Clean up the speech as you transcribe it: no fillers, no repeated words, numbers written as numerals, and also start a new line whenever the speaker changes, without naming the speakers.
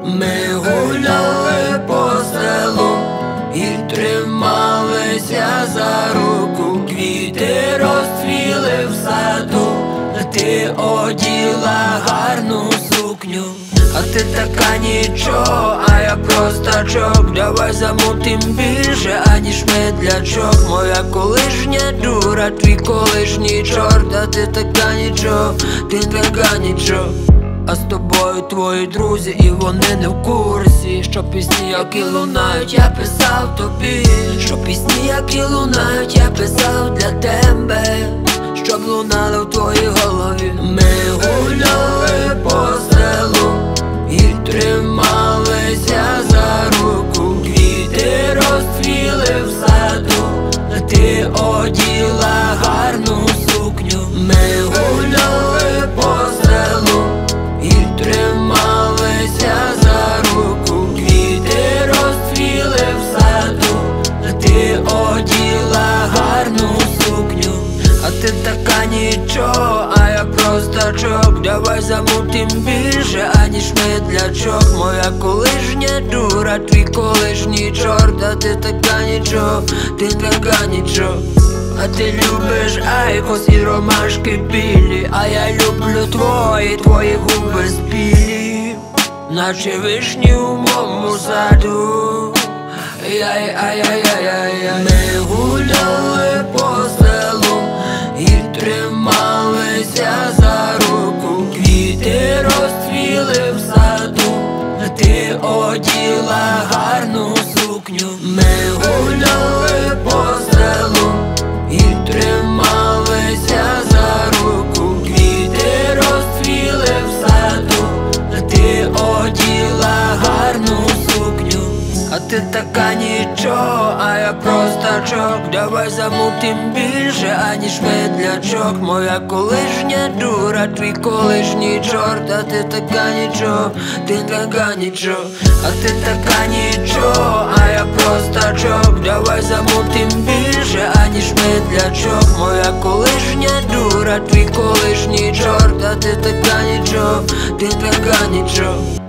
Ми гуляли по селу і трималися за руку. Квіти розцвіли в саду, ти оділа гарну сукню. А ти така нічого, а я простачок. Давай замутим більше, аніж медлячок. Моя колишня дура, твій колишній чорт. А ти така нічого, ти така нічого. А з тобою твої друзі, і вони не в курсі, що пісні, які лунають, я писав тобі. Що пісні, які лунають, я писав для тебе, щоб лунали в твоїй голові. Ми гуляли по селу і трималися за руку. Квіти розцвіли в саду, ти оділа гарну сукню. Ми гуляли по селу і трималися за руку. Квіти розцвіли в саду, ти оділа гарну сукню. А ти така нічого, а я простачок. Давай замутим більше, аніж медлячок. Моя колишня дура, твій колишній чорт. А ти така нічого, ти така нічого. А ти любиш айкос і ромашки білі, а я люблю твої губи спілі, наче вишні у моєму саду. Яй-яй-яй-яй-яй. Ми гуляли по селу і трималися за руку. Квіти розцвіли в саду, ти оділа гарну сукню. Ми гуляли по селу і трималися за руку. Квіти розцвіли в саду, ти оділа гарну сукню. А ти така нічого, а я простачок. Давай замутим більше, аніж медлячок. Моя колишня дура, твій колишній чорт. А ти така нічого, ти така нічого. А ти така нічого, а я простачок. Давай замутим більше, аніж медлячок. Моя колишня дура, твій колишній чорт. А ти така нічого, ти така нічого.